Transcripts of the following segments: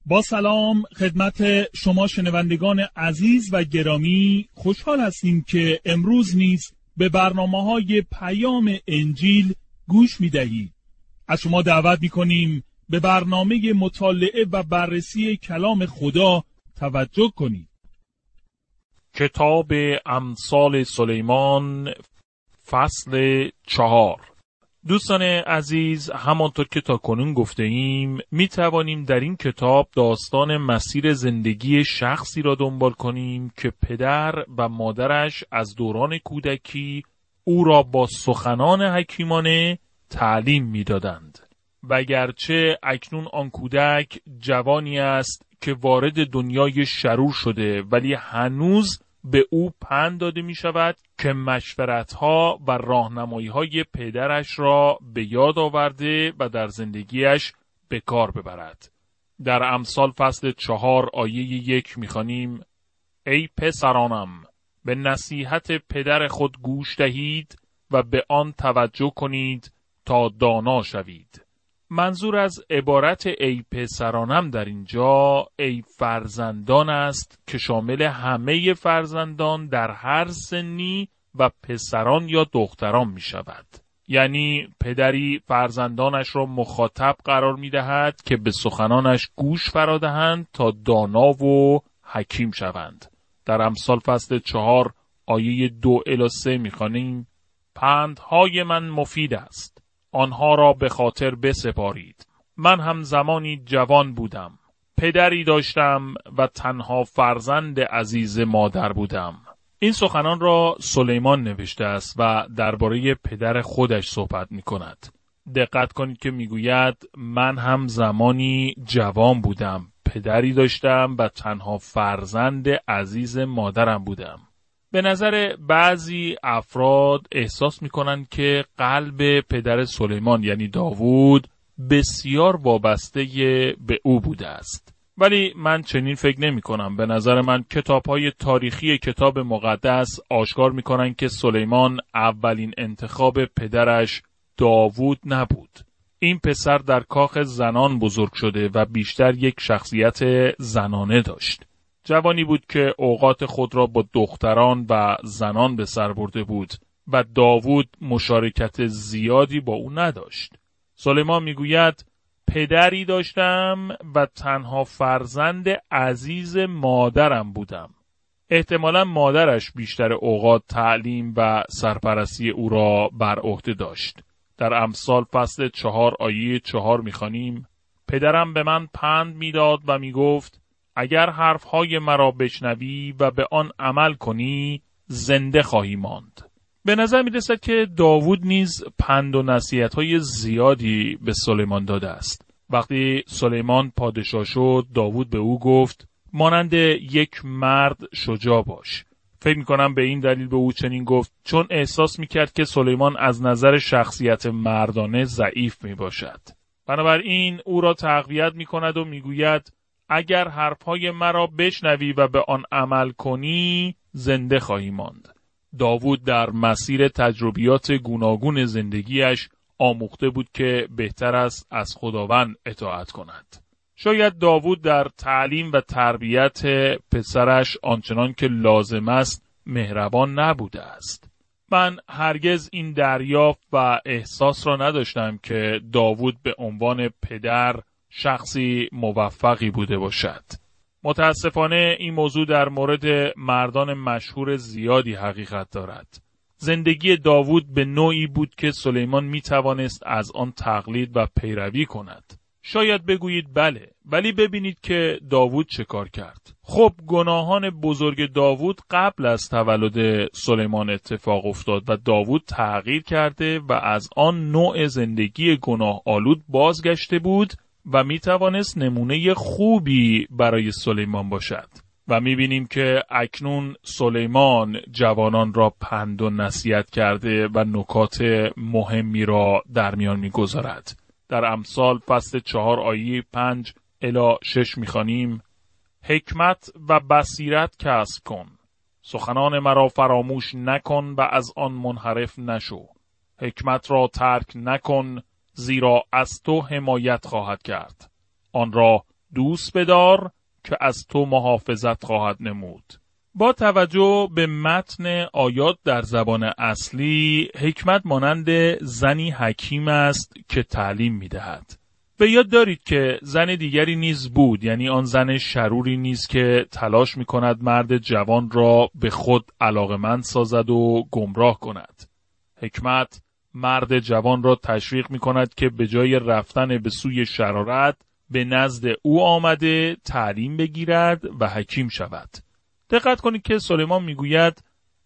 با سلام خدمت شما شنوندگان عزیز و گرامی، خوشحال هستیم که امروز نیز به برنامه‌های پیام انجیل گوش می‌دهید. از شما دعوت می‌کنیم به برنامه مطالعه و بررسی کلام خدا توجه کنید. کتاب امثال سلیمان فصل 4. دوستان عزیز، همانطور که تاکنون گفته ایم می توانیم در این کتاب داستان مسیر زندگی شخصی را دنبال کنیم که پدر و مادرش از دوران کودکی او را با سخنان حکیمانه تعلیم می دادند. و گرچه اکنون آن کودک جوانی است که وارد دنیای شرور شده، ولی هنوز به او پند داده می شود که مشورت‌ها و راهنمایی‌های پدرش را به یاد آورده و در زندگیش به کار ببرد. در امثال فصل 4 آیه 1 می‌خوانیم: ای پسرانم، به نصیحت پدر خود گوش دهید و به آن توجه کنید تا دانا شوید. منظور از عبارت ای پسرانم در اینجا ای فرزندان است که شامل همه فرزندان در هر سنی و پسران یا دختران می شود. یعنی پدری فرزندانش را مخاطب قرار می دهد که به سخنانش گوش فرادهند تا دانا و حکیم شوند. در امثال فصل 4 آیه 2-3 می خوانیم: پندهای من مفید است، آنها را به خاطر بسپارید. من هم زمانی جوان بودم، پدری داشتم و تنها فرزند عزیز مادر بودم. این سخنان را سلیمان نوشته است و درباره پدر خودش صحبت می کند. دقت کنید که می گوید من هم زمانی جوان بودم، پدری داشتم و تنها فرزند عزیز مادرم بودم. به نظر بعضی افراد احساس می‌کنند که قلب پدر سلیمان یعنی داوود بسیار وابسته به او بوده است. ولی من چنین فکر نمی‌کنم. به نظر من کتاب‌های تاریخی کتاب مقدس آشکار می‌کنند که سلیمان اولین انتخاب پدرش داوود نبود. این پسر در کاخ زنان بزرگ شده و بیشتر یک شخصیت زنانه داشت. جوانی بود که اوقات خود را با دختران و زنان به سر برده بود و داوود مشارکت زیادی با او نداشت. سلیمان میگوید پدری داشتم و تنها فرزند عزیز مادرم بودم. احتمالاً مادرش بیشتر اوقات تعلیم و سرپرستی او را بر عهده داشت. در امثال فصل 4 آیه 4 میخوانیم: پدرم به من پند میداد و میگفت اگر حرفهای مرا بشنوی و به آن عمل کنی زنده خواهی ماند. به نظر می رسد که داوود نیز پند و نصیحت‌های زیادی به سلیمان داده است. وقتی سلیمان پادشاه شد، داوود به او گفت مانند یک مرد شجاع باش. فکر می کنم به این دلیل به او چنین گفت چون احساس می کرد که سلیمان از نظر شخصیت مردانه ضعیف می باشد. بنابراین او را تقویت می کند و می گوید اگر حرفهای مرا بشنوی و به آن عمل کنی زنده خواهی ماند. داوود در مسیر تجربیات گوناگون زندگیش آموخته بود که بهتر است از خداوند اطاعت کند. شاید داوود در تعلیم و تربیت پسرش آنچنان که لازم است مهربان نبوده است. من هرگز این دریافت و احساس را نداشتم که داوود به عنوان پدر شخصی موفقی بوده باشد. متاسفانه این موضوع در مورد مردان مشهور زیادی حقیقت دارد. زندگی داوود به نوعی بود که سلیمان می توانست از آن تقلید و پیروی کند. شاید بگویید بله، ولی ببینید که داوود چه کار کرد. خب گناهان بزرگ داوود قبل از تولد سلیمان اتفاق افتاد و داوود تغییر کرده و از آن نوع زندگی گناه آلود بازگشته بود و می توانست نمونه خوبی برای سلیمان باشد. و می بینیم که اکنون سلیمان جوانان را پند و نصیحت کرده و نکات مهمی را در میان می گذارد. در امثال فصل 4 آیه 5-6 می خوانیم: حکمت و بصیرت کسب کن، سخنان مرا فراموش نکن و از آن منحرف نشو. حکمت را ترک نکن، زیرا از تو حمایت خواهد کرد. آن را دوست بدار که از تو محافظت خواهد نمود. با توجه به متن آیات در زبان اصلی، حکمت مانند زنی حکیم است که تعلیم می‌دهد. به یاد دارید که زن دیگری نیز بود، یعنی آن زن شروری نیز که تلاش می‌کند مرد جوان را به خود علاقمند سازد و گمراه کند. حکمت مرد جوان را تشویق می‌کند که به جای رفتن به سوی شرارت به نزد او آمده تعلیم بگیرد و حکیم شود. دقت کنید که سلیمان میگوید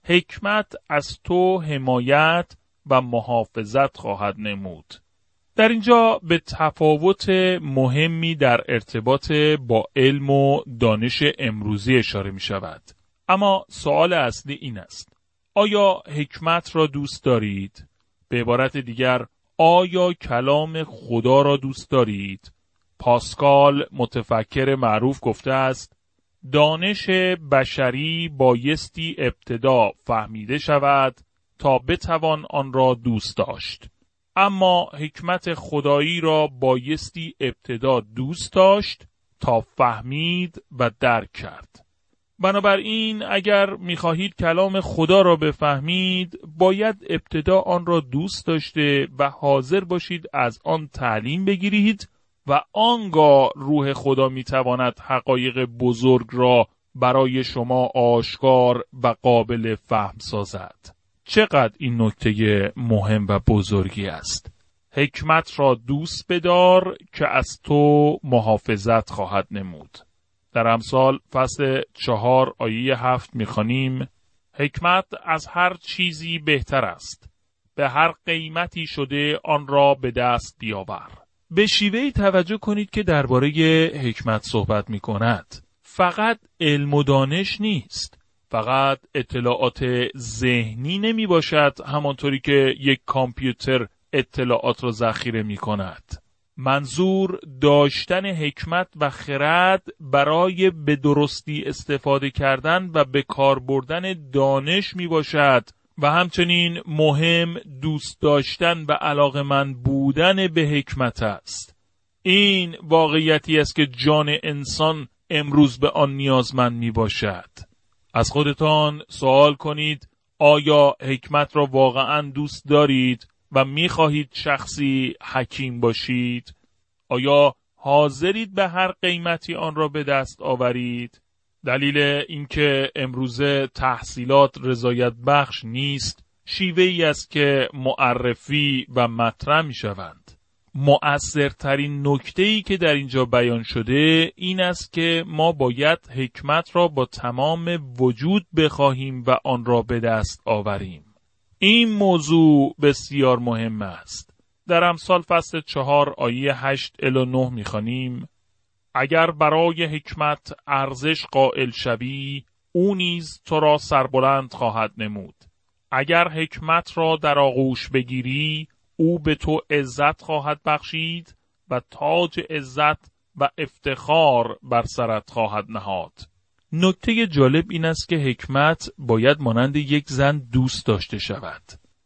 حکمت از تو حمایت و محافظت خواهد نمود. در اینجا به تفاوت مهمی در ارتباط با علم و دانش امروزی اشاره می شود. اما سوال اصلی این است: آیا حکمت را دوست دارید؟ به عبارت دیگر، آیا کلام خدا را دوست دارید؟ پاسکال متفکر معروف گفته است: دانش بشری بایستی ابتدا فهمیده شود تا بتوان آن را دوست داشت، اما حکمت خدایی را بایستی ابتدا دوست داشت تا فهمید و درک کرد. بنابراین اگر می‌خواهید کلام خدا را بفهمید، باید ابتدا آن را دوست داشته و حاضر باشید از آن تعلیم بگیرید و آنگاه روح خدا میتواند حقایق بزرگ را برای شما آشکار و قابل فهم سازد. چقدر این نکته مهم و بزرگی است. حکمت را دوست بدار که از تو محافظت خواهد نمود. در امثال فصل 4 آیه 7 میخوانیم: حکمت از هر چیزی بهتر است، به هر قیمتی شده آن را به دست بیاور. به شیوهی توجه کنید که درباره حکمت صحبت می کند. فقط علم و دانش نیست، فقط اطلاعات ذهنی نمی باشد همانطوری که یک کامپیوتر اطلاعات را ذخیره می کند. منظور داشتن حکمت و خرد برای به درستی استفاده کردن و به کار بردن دانش می باشد و همچنین مهم دوست داشتن و علاقه‌مند بودن به حکمت است. این واقعیتی است که جان انسان امروز به آن نیازمند می باشد. از خودتان سوال کنید: آیا حکمت را واقعاً دوست دارید و می خواهید شخصی حکیم باشید؟ آیا حاضرید به هر قیمتی آن را به دست آورید؟ دلیل اینکه امروزه تحصیلات رضایت بخش نیست، شیوهی است که معرفی و مطرح می شوند. مؤثرترین نکته‌ای که در اینجا بیان شده این است که ما باید حکمت را با تمام وجود بخواهیم و آن را به دست آوریم. این موضوع بسیار مهم است. در امثال فصل 4 آیه 8 الی 9 می‌خوانیم: اگر برای حکمت ارزش قائل شوی، او نیز تو را سربلند خواهد نمود. اگر حکمت را در آغوش بگیری، او به تو عزت خواهد بخشید و تاج عزت و افتخار بر سرت خواهد نهاد. نکته جالب این است که حکمت باید مانند یک زن دوست داشته شود.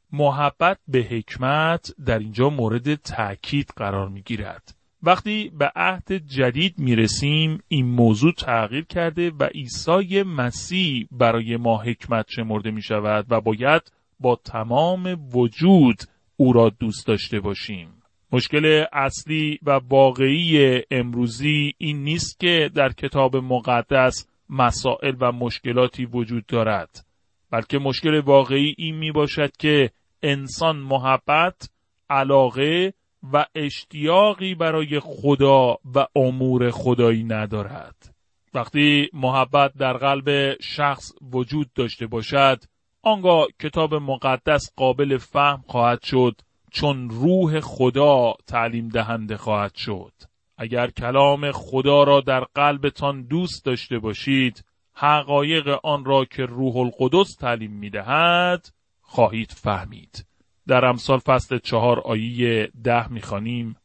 محبت به حکمت در اینجا مورد تأکید قرار می گیرد. وقتی به عهد جدید می رسیم این موضوع تغییر کرده و عیسی مسیح برای ما حکمت شمرده می شود و باید با تمام وجود او را دوست داشته باشیم. مشکل اصلی و واقعی امروزی این نیست که در کتاب مقدس مسائل و مشکلاتی وجود دارد، بلکه مشکل واقعی این می باشد که انسان محبت، علاقه و اشتیاقی برای خدا و امور خدایی ندارد. وقتی محبت در قلب شخص وجود داشته باشد، آنگاه کتاب مقدس قابل فهم خواهد شد، چون روح خدا تعلیم دهنده خواهد شد. اگر کلام خدا را در قلبتان دوست داشته باشید، حقایق آن را که روح القدس تعلیم می‌دهد خواهید فهمید. در امثال فصل 4 آیه 10 می‌خوانیم: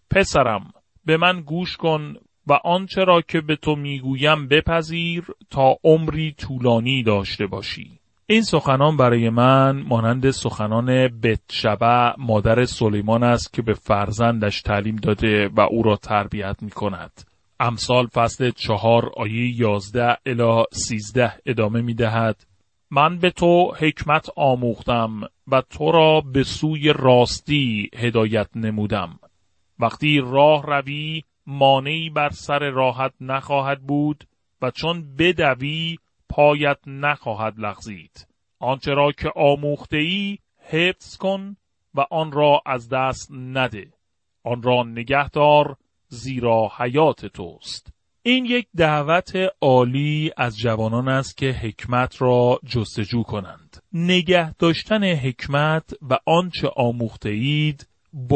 پسرم به من گوش کن و آنچه را که به تو میگویم بپذیر تا عمری طولانی داشته باشی. این سخنان برای من مانند سخنان بتشبع مادر سلیمان است که به فرزندش تعلیم داده و او را تربیت می کند. امثال فصل 4 آیه 11 الی 13 ادامه می دهد: من به تو حکمت آموختم و تو را به سوی راستی هدایت نمودم. وقتی راه روی مانعی بر سر راهت نخواهد بود و چون بدوی پایت نخواهد لغزید. آنچه را که آموخته‌ای حفظ کن و آن را از دست نده. آن را نگه دار زیرا حیات توست. این یک دعوت عالی از جوانان است که حکمت را جستجو کنند. نگه داشتن حکمت و آنچه آموخته اید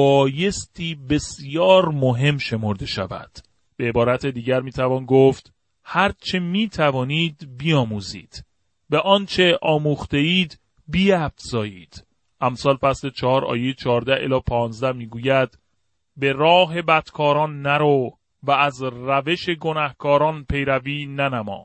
بایستی بسیار مهم شمرده شود. به عبارت دیگر میتوان گفت هر چه میتوانید بیاموزید، به آنچه آموخته اید بیفزایید. امثال فصل 4 آیه 14 الی 15 میگوید: به راه بدکاران نرو و از روش گناهکاران پیروی ننما.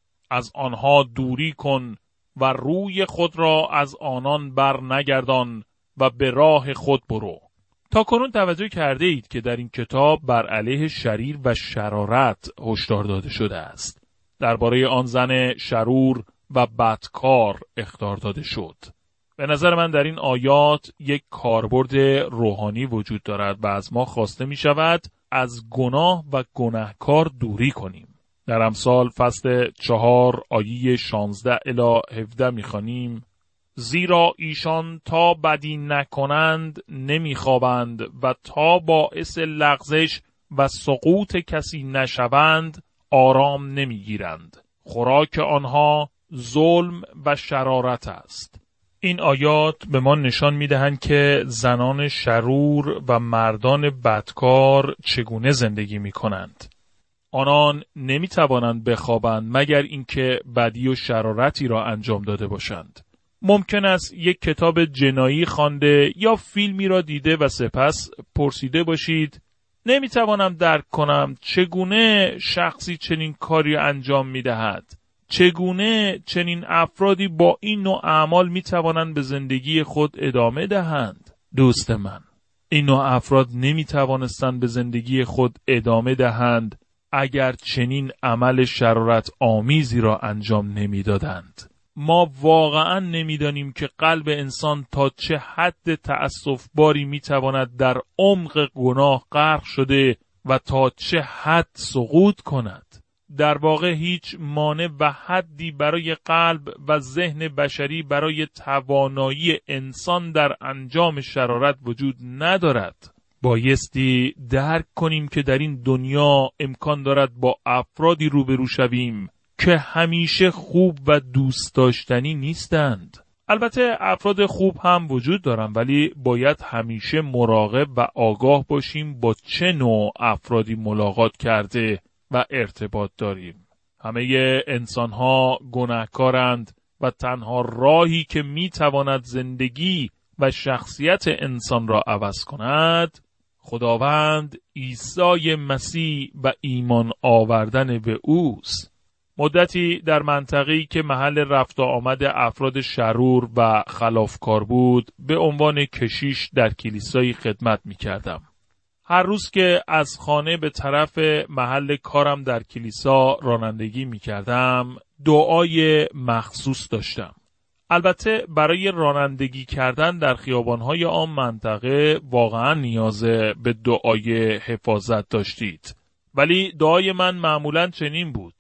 از آنها دوری کن و روی خود را از آنان بر نگردان و به راه خود برو. تا کنون توجه کرده اید که در این کتاب بر علیه شریر و شرارت هشدار داده شده است. درباره آن زن شرور و بدکار اخطار داده شد. به نظر من در این آیات یک کاربرد روحانی وجود دارد و از ما خواسته می شود از گناه و گناهکار دوری کنیم. در امثال فصل 4 آیه 16 الی 17 می خوانیم: زیرا ایشان تا بدی نکنند نمیخوابند و تا باعث لغزش و سقوط کسی نشوند آرام نمیگیرند. خوراک آنها ظلم و شرارت است. این آیات به ما نشان میدهند که زنان شرور و مردان بدکار چگونه زندگی میکنند. آنان نمیتوانند بخوابند مگر اینکه بدی و شرارتی را انجام داده باشند. ممکن است یک کتاب جنایی خوانده یا فیلمی را دیده و سپس پرسیده باشید: نمیتوانم درک کنم چگونه شخصی چنین کاری انجام میدهد. چگونه چنین افرادی با این نوع اعمال میتوانند به زندگی خود ادامه دهند؟ دوست من، این نوع افراد نمیتوانستند به زندگی خود ادامه دهند اگر چنین عمل شرارت آمیزی را انجام نمیدادند. ما واقعا نمیدانیم که قلب انسان تا چه حد تأسف باری میتواند در عمق گناه غرق شده و تا چه حد سقوط کند. در واقع هیچ مانع و حدی برای قلب و ذهن بشری برای توانایی انسان در انجام شرارت وجود ندارد. بایستی درک کنیم که در این دنیا امکان دارد با افرادی روبرو شویم که همیشه خوب و دوست داشتنی نیستند. البته افراد خوب هم وجود دارند، ولی باید همیشه مراقب و آگاه باشیم با چه نوع افرادی ملاقات کرده و ارتباط داریم. همه انسان‌ها گناهکارند و تنها راهی که میتواند زندگی و شخصیت انسان را عوض کند خداوند عیسی مسیح و ایمان آوردن به اوست. مدتی در منطقه‌ای که محل رفت و آمد افراد شرور و خلافکار بود به عنوان کشیش در کلیسایی خدمت می‌کردم. هر روز که از خانه به طرف محل کارم در کلیسا رانندگی می‌کردم دعای مخصوص داشتم. البته برای رانندگی کردن در خیابان‌های آن منطقه واقعا نیاز به دعای حفاظت داشتید. ولی دعای من معمولاً چنین بود: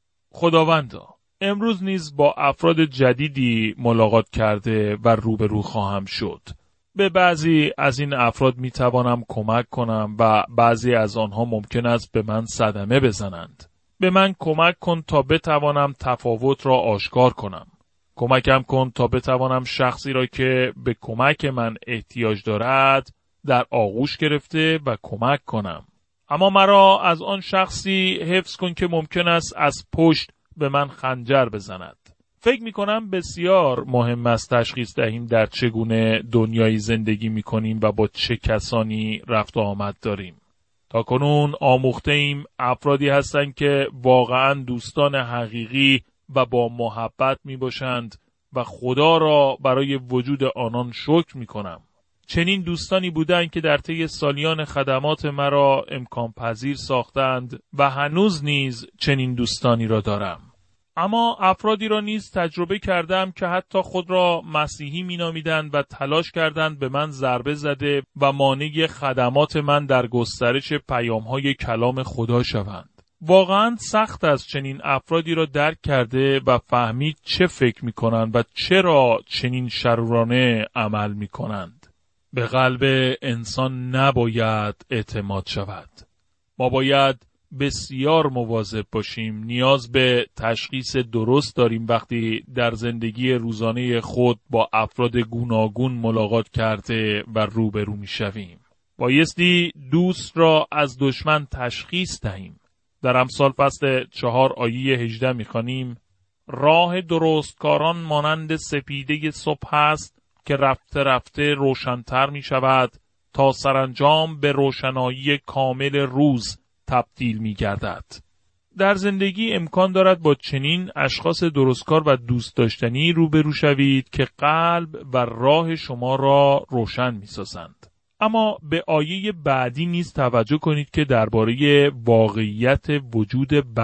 خداوندا، امروز نیز با افراد جدیدی ملاقات کرده و روبرو خواهم شد. به بعضی از این افراد میتوانم کمک کنم و بعضی از آنها ممکن است به من صدمه بزنند. به من کمک کن تا بتوانم تفاوت را آشکار کنم. کمکم کن تا بتوانم شخصی را که به کمک من احتیاج دارد در آغوش گرفته و کمک کنم. اما مرا از آن شخصی حفظ کن که ممکن است از پشت به من خنجر بزند. فکر می کنم بسیار مهم است تشخیص دهیم در چگونه دنیایی زندگی می کنیم و با چه کسانی رفت و آمد داریم. تا کنون آموخته ایم افرادی هستند که واقعا دوستان حقیقی و با محبت می باشند و خدا را برای وجود آنان شکر می کنم. چنین دوستانی بودند که در طی سالیان خدمات مرا امکان پذیر ساختند و هنوز نیز چنین دوستانی را دارم. اما افرادی را نیز تجربه کردم که حتی خود را مسیحی مینامیدند و تلاش کردند به من ضربه زده و مانع خدمات من در گسترش پیام‌های کلام خدا شوند. واقعاً سخت است چنین افرادی را درک کرده و فهمید چه فکر می‌کنند و چرا چنین شرورانه عمل می‌کنند. به قلب انسان نباید اعتماد شود. ما باید بسیار مواظب باشیم. نیاز به تشخیص درست داریم وقتی در زندگی روزانه خود با افراد گوناگون ملاقات کرده و روبرو می‌شویم. بایستی دوست را از دشمن تشخیص دهیم. در امثال فصل 4 آیه 18 می‌خوانیم: راه درستکاران مانند سپیده صبح است که رفته رفته روشن‌تر می‌شود تا سرانجام به روشنایی کامل روز تبدیل می‌گردد. در زندگی امکان دارد با چنین اشخاص درستکار و دوست داشتنی روبرو شوید که قلب و راه شما را روشن می‌سازند. اما به آیه بعدی نیز توجه کنید که درباره واقعیت وجود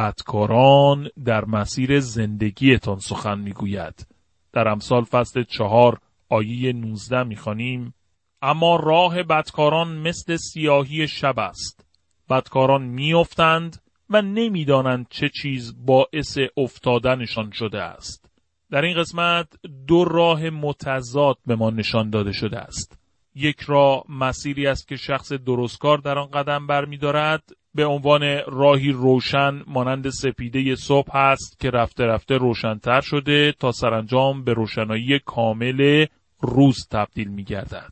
بدکاران در مسیر زندگیتان سخن می‌گوید. در امثال فصل 4 آیه 19 می‌خوانیم: اما راه بدکاران مثل سیاهی شب است. بدکاران می‌افتند و نمی‌دانند چه چیز باعث افتادنشان شده است. در این قسمت دو راه متضاد به ما نشان داده شده است. یک راه مسیری است که شخص درستکار در آن قدم برمی‌دارد، به عنوان راهی روشن مانند سپیده صبح است که رفته رفته روشن‌تر شده تا سرانجام به روشنایی کامل روز تبدیل می‌گردد.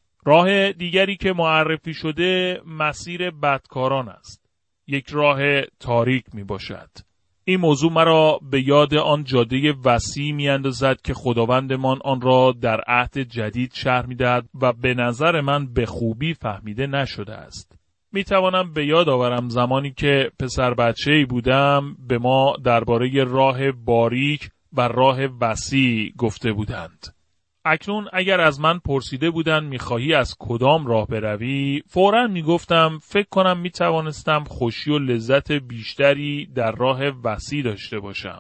راه دیگری که معرفی شده مسیر بدکاران است. یک راه تاریک میباشد. این موضوع مرا به یاد آن جاده وسیع میاندازد که خداوندمان آن را در عهد جدید شرح میدهد و به نظر من به خوبی فهمیده نشده است. میتوانم به یاد آورم زمانی که پسر بچه‌ای بودم به ما درباره راه باریک و راه وسیع گفته بودند. اکنون اگر از من پرسیده بودن میخواهی از کدام راه بروی، فوراً میگفتم فکر کنم میتوانستم خوشی و لذت بیشتری در راه وسیع داشته باشم.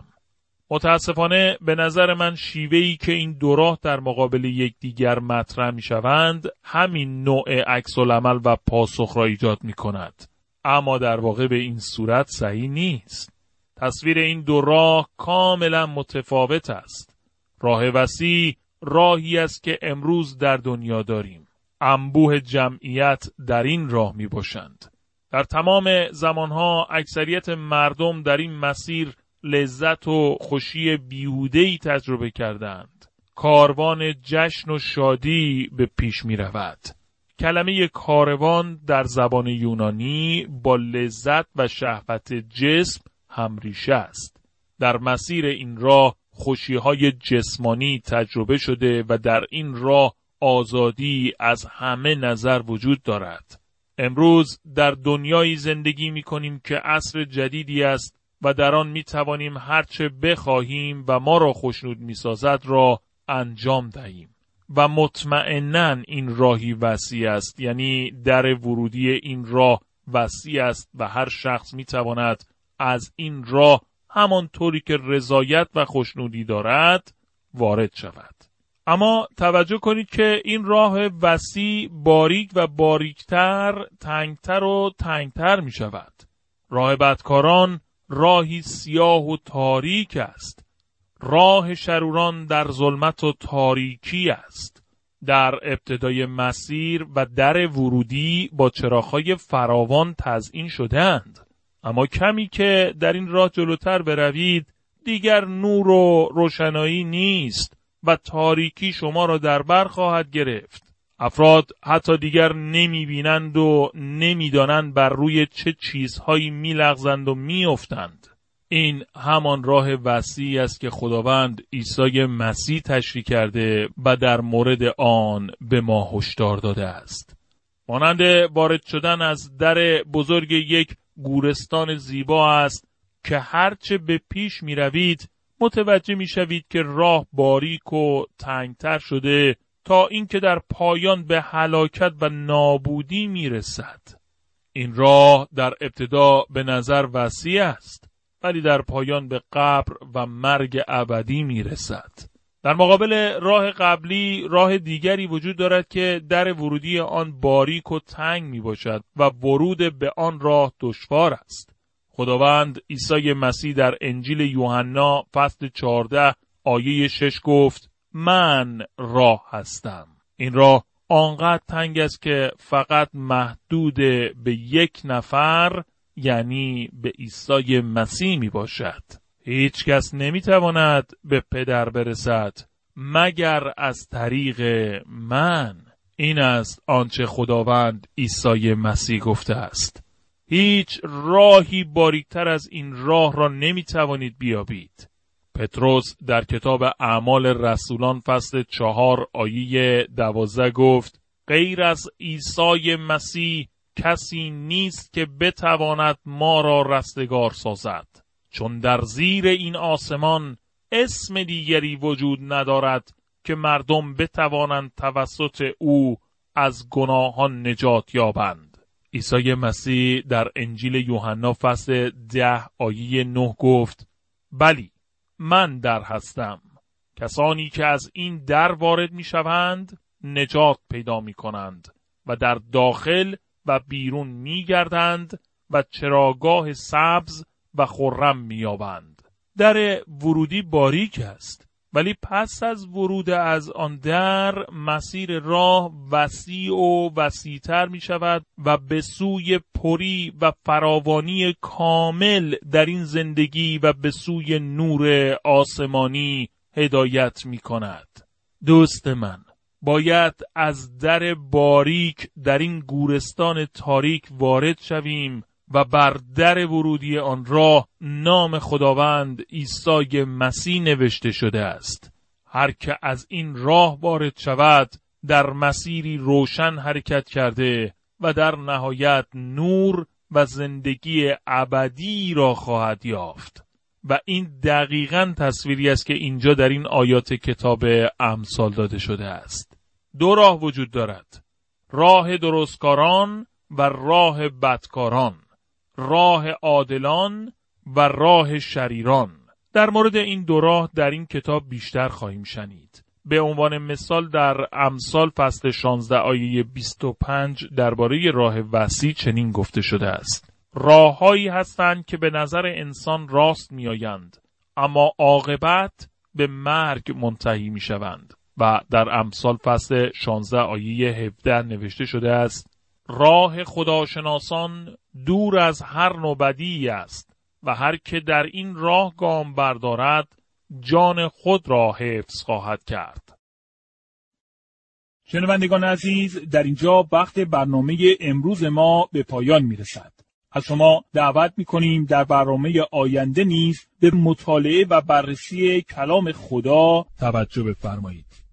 متاسفانه به نظر من شیوهی که این دو راه در مقابل یکدیگر مطرح میشوند همین نوع عکس العمل و پاسخ را ایجاد میکند. اما در واقع به این صورت صحیح نیست. تصویر این دو راه کاملا متفاوت است. راه وسیع راهی است که امروز در دنیا داریم. انبوه جمعیت در این راه می باشند. در تمام زمانها اکثریت مردم در این مسیر لذت و خوشی بیهوده‌ای تجربه کردند. کاروان جشن و شادی به پیش می رود. کلمه کاروان در زبان یونانی با لذت و شهوت جسم همریشه است. در مسیر این راه خوشی‌های جسمانی تجربه شده و در این راه آزادی از همه نظر وجود دارد. امروز در دنیایی زندگی می‌کنیم که عصر جدیدی است و در آن می‌توانیم هرچه بخواهیم و ما را خوشنود می‌سازد را انجام دهیم. و مطمئناً این راهی وسیع است، یعنی در ورودی این راه وسیع است و هر شخص می‌تواند از این راه همانطوری که رضایت و خوشنودی دارد وارد شود. اما توجه کنید که این راه وسیع باریک و باریکتر، تنگتر و تنگتر می شود. راه بدکاران راهی سیاه و تاریک است. راه شروران در ظلمت و تاریکی است. در ابتدای مسیر و در ورودی با چراغ‌های فراوان تزیین شده‌اند. اما کمی که در این راه جلوتر بروید دیگر نور و روشنایی نیست و تاریکی شما را در بر خواهد گرفت. افراد حتی دیگر نمی‌بینند و نمی‌دانند بر روی چه چیزهایی می‌لغزند و می‌افتند. این همان راه وسیعی است که خداوند عیسی مسیح تشریح کرده و در مورد آن به ما هشدار داده است. مانند وارد شدن از در بزرگ یک گورستان زیبا است که هرچه به پیش می روید متوجه می شوید که راه باریک و تنگتر شده تا اینکه در پایان به هلاکت و نابودی میرسد. این راه در ابتدا به نظر وسیع است، ولی در پایان به قبر و مرگ ابدی میرسد. در مقابل راه قبلی راه دیگری وجود دارد که در ورودی آن باریک و تنگ می باشد و ورود به آن راه دشوار است. خداوند عیسی مسیح در انجیل یوحنا فصل 14 آیه 6 گفت: من راه هستم. این راه آنقدر تنگ است که فقط محدود به یک نفر، یعنی به عیسی مسیح می باشد. هیچ کس نمی تواند به پدر برسد مگر از طریق من. این است آنچه خداوند عیسی مسیح گفته است. هیچ راهی باریکتر از این راه را نمی توانید بیابید. پتروس در کتاب اعمال رسولان فصل 4 آیه 12 گفت: غیر از عیسی مسیح کسی نیست که بتواند ما را رستگار سازد، چون در زیر این آسمان اسم دیگری وجود ندارد که مردم بتوانند توسط او از گناهان نجات یابند. عیسی مسیح در انجیل یوحنا فصل 10 آیه 9 گفت: بلی، من در هستم. کسانی که از این در وارد می شوند نجات پیدا می کنند و در داخل و بیرون می گردند و چراگاه سبز و خرم می یابند. در ورودی باریک است، ولی پس از ورود از آن در مسیر راه وسیع و وسیع‌تر می شود و به سوی پری و فراوانی کامل در این زندگی و به سوی نور آسمانی هدایت می کند. دوست من، باید از در باریک در این گورستان تاریک وارد شویم و بر در ورودی آن راه نام خداوند عیسی مسیح نوشته شده است. هر که از این راه وارد شود در مسیری روشن حرکت کرده و در نهایت نور و زندگی ابدی را خواهد یافت. و این دقیقاً تصویری است که اینجا در این آیات کتاب امثال داده شده است. دو راه وجود دارد: راه درستکاران و راه بدکاران، راه عادلان و راه شریران. در مورد این دو راه در این کتاب بیشتر خواهیم شنید. به عنوان مثال در امثال فصل 16 آیه 25 درباره راه وسیع چنین گفته شده است: راههایی هستند که به نظر انسان راست می آیند، اما عاقبت به مرگ منتهی می شوند. و در امثال فصل 16 آیه 17 نوشته شده است: راه خداشناسان دور از هر نوع بدی است و هر که در این راه گام بردارد جان خود را حفظ خواهد کرد. شنوندگان عزیز، در اینجا وقت برنامه امروز ما به پایان میرسد. از شما دعوت میکنیم در برنامه آینده نیز به مطالعه و بررسی کلام خدا توجه بفرمایید.